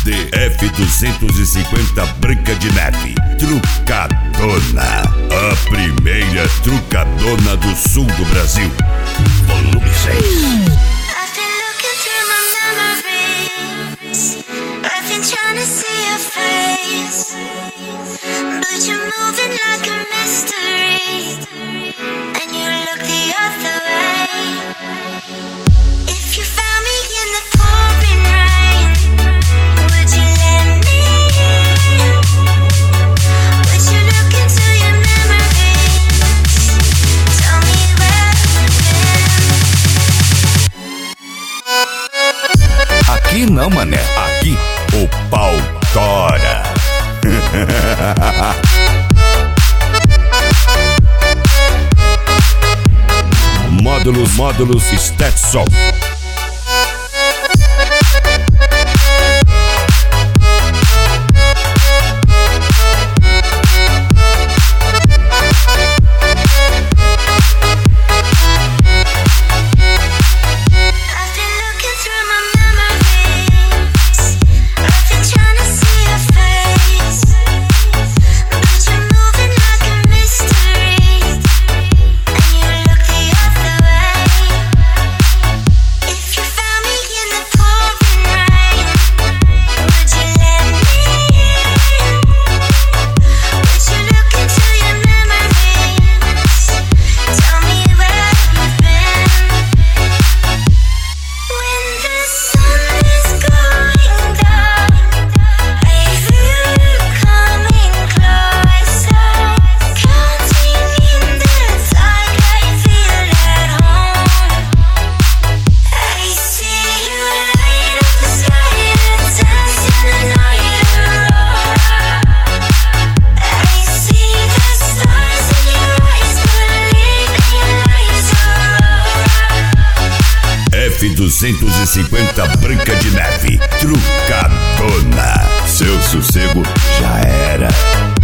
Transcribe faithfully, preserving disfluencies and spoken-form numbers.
de F duzentos e cinquenta Branca de Neve, Trucadona, a primeira trucadona do sul do Brasil. Volume seis. Trying to see your face, but you're moving like a mystery, and you look the other way. If you found me in the pouring rain, would you let me in? Would you look into your memories? Tell me where you've been. Aqui não, mané, aqui o pau tora. Módulos, módulos Stetson. F duzentos e cinquenta Branca de Neve, Trucadona. Seu sossego já era.